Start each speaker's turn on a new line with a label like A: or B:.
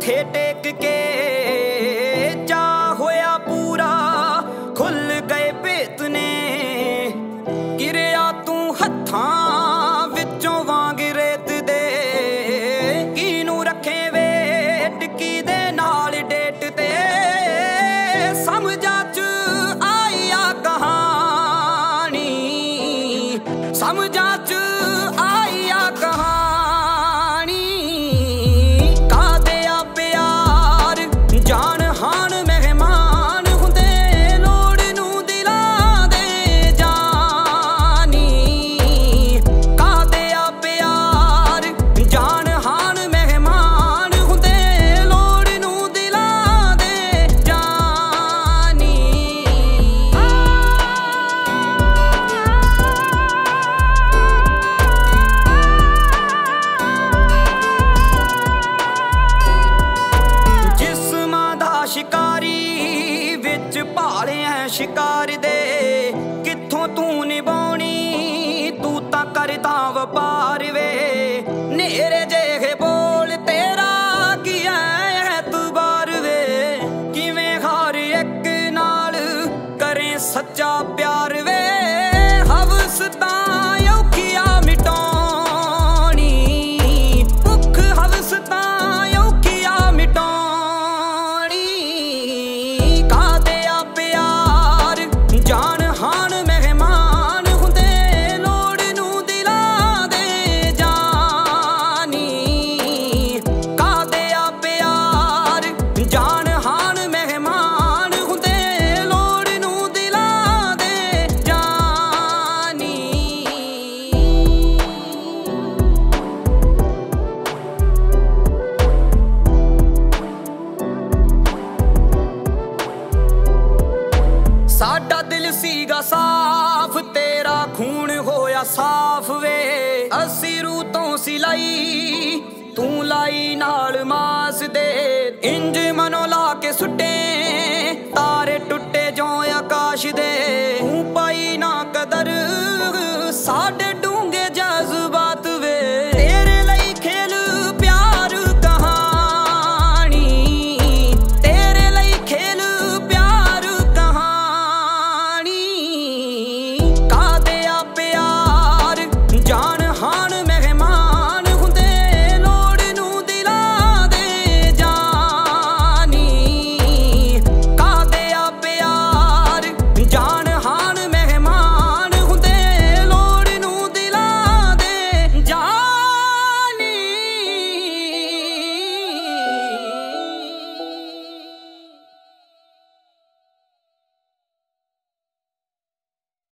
A: मथे टेक के जा होया पूरा खुल गए भेत ने गिरिया तू हत्थां विचों वांग रेत दे किनू रखे वे टिकी दे नाल डेट ते समझा च आई आ कहानी समझा च आई आ कहानी कादे आ प्यार जान हान मेहमान हुंदे लोड़ नू दिला दे जानी कादे आ प्यार जान हान मेहमान हुंदे लोड़ नू दिला दे जानी जिस्मां दा शिकारी विच भाले हैं शिकार दे कित्थों तू निभाउणी तू तां करदा वपार वे नेरे जेहे बोल तेरा की ऐतबार वे किवें हर एक नाल करें सच्चा प्यार वे हवस तां औखिया मिटाउणी भुख हवस तां औखिया मिटाउणी कादे आ प्यार जान हान मेहमान हुंदे लोड़ नू दिला दे जानी कादे आ प्यार जान हान मेहमान हुंदे लोड़ नू दिला दे जानी साडा दिल सीगा साफ तेरा खून होया साफ वे असी रूह तो सिलाई तू लाई नाल मास दे इंज मनो ला के सुटे तारे टुटे जो आकाश दे